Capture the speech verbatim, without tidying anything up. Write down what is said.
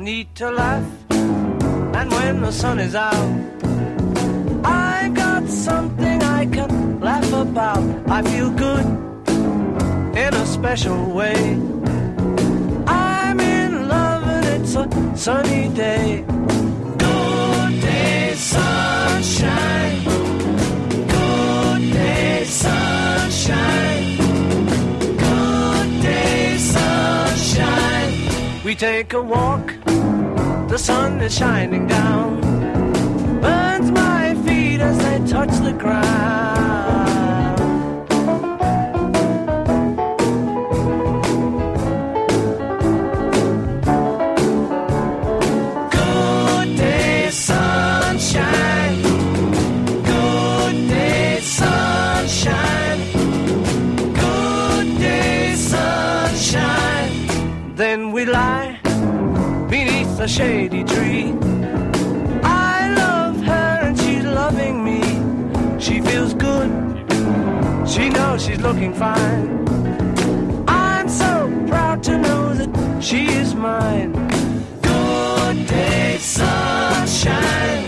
need to laugh, and when the sun is out, I've got something I can laugh about. I feel good in a special way. I'm in love and it's a sunny day. Good day, sunshine. Good day, sunshine. Good day, sunshine. We take a walk, the sun is shining down, burns my feet as they touch the ground. Good day, sunshine. Good day, sunshine. Good day, sunshine. Then we lie beneath a shady tree. I love her and she's loving me. She feels good, she knows she's looking fine. I'm so proud to know that she is mine. Good day, sunshine.